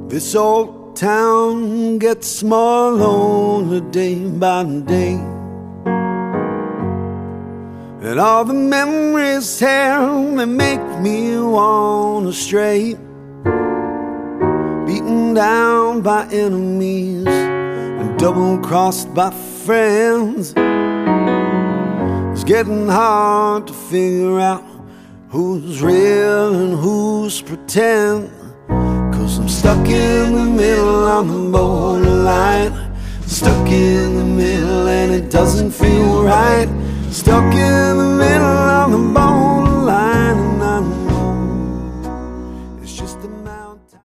This old town gets more lonely day by day, and all the memories here, they make me wanna stray. Beaten down by enemies and double-crossed by friends. It's getting hard to figure out who's real and who's pretend. 'Cause I'm stuck in the middle on the borderline, stuck in the middle and it doesn't feel right. Stuck in the